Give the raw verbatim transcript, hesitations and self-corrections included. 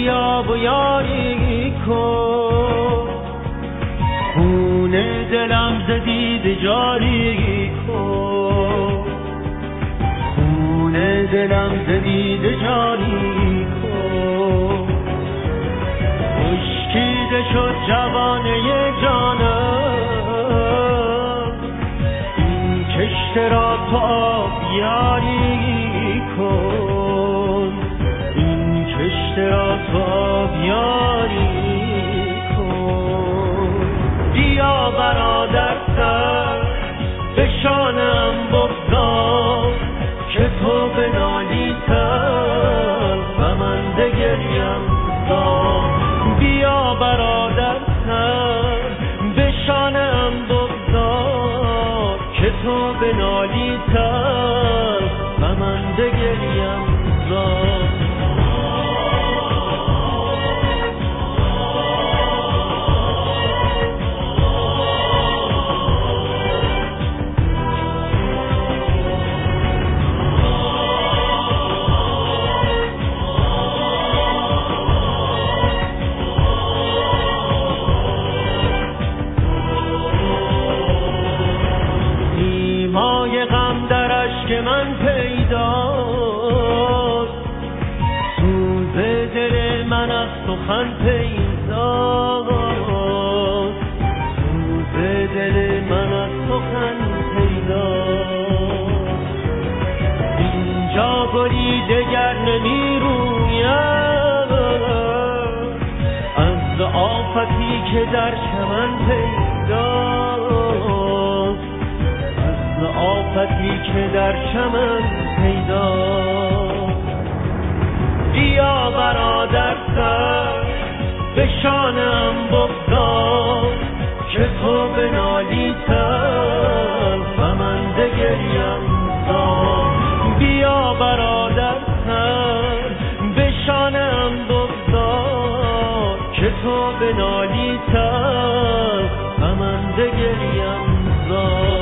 بیا و یاری کن، خون دلم ز دیده جاری کن، خون دلم ز دیده جاری کن. خشکیده شد جوانه جانم، این کشته را تو آبیاری کن، این کشته را تو آبیاری کن. بیا برادر سر به شانم بگذار که تو بنالی تر و من دگریم زار. بیا برادر سر به شانم بگذار که تو بنالی تر و من دگریم زار. مای غم در اشک من پیداست، سوز دل من از سخن پیداست، سوز دل من از سخن پیداست. اینجا گلی دگر نمی روید از آفتی که در چمن پیداست، آفتی که در چمن پیداست. بیا برادر سر به شانم بگذار که تو بنالی تر و من دگریم زار. بیا برادر سر به شانم بگذار که تو بنالی تر و من دگریم زار.